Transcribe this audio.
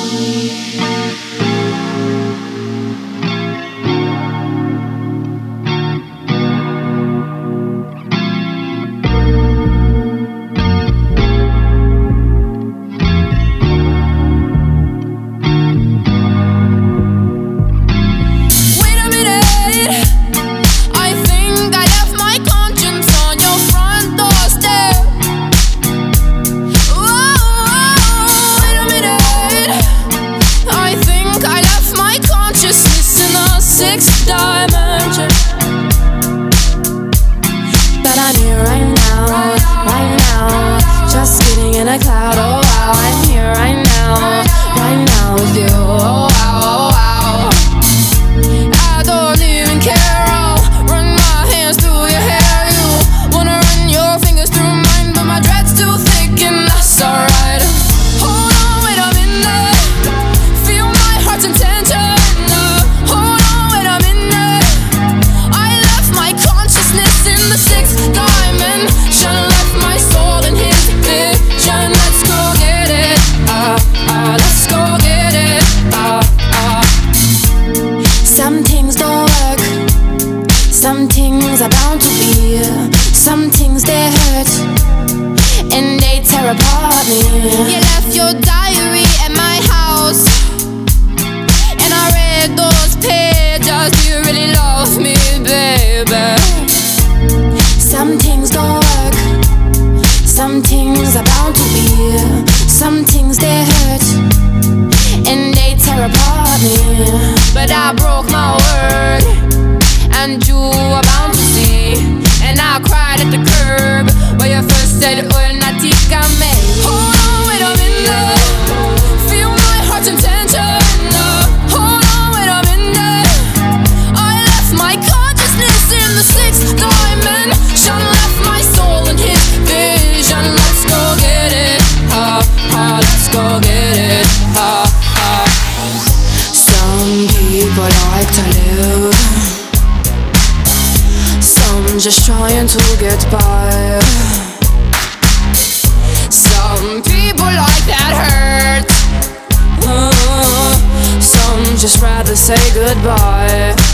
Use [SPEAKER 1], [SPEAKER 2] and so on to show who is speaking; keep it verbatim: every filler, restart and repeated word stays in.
[SPEAKER 1] Sixth dimension. But I'm here right now, right now, just sitting in a cloud. Oh wow, I'm here right now, right now with you. Oh wow, oh wow. I don't even care. I'll run my hands through your hair. You wanna run your fingers through mine, but my dread's too thick and that's alright. Hold on, wait a minute. Feel my heart's intention. Some things are bound to be, some things they hurt, and they tear apart me. You left your diary at my house, and I read those pages. Do you really love me, baby? Some things don't work, some things are bound to be, some things they hurt, and they tear apart me. But I broke my word, and you are bound to see. And I cried at the curb where you first said, oh, natícame. Hold on, wait a minute. Feel my heart's intention. Hold on, wait a minute. I left my consciousness in the sixth dimension. Left my soul in his vision. Let's go get it. Ha, ha, let's go get it. Ha, ha. Some people like to live, just trying to get by. Some people like that hurt, uh, some just rather say goodbye.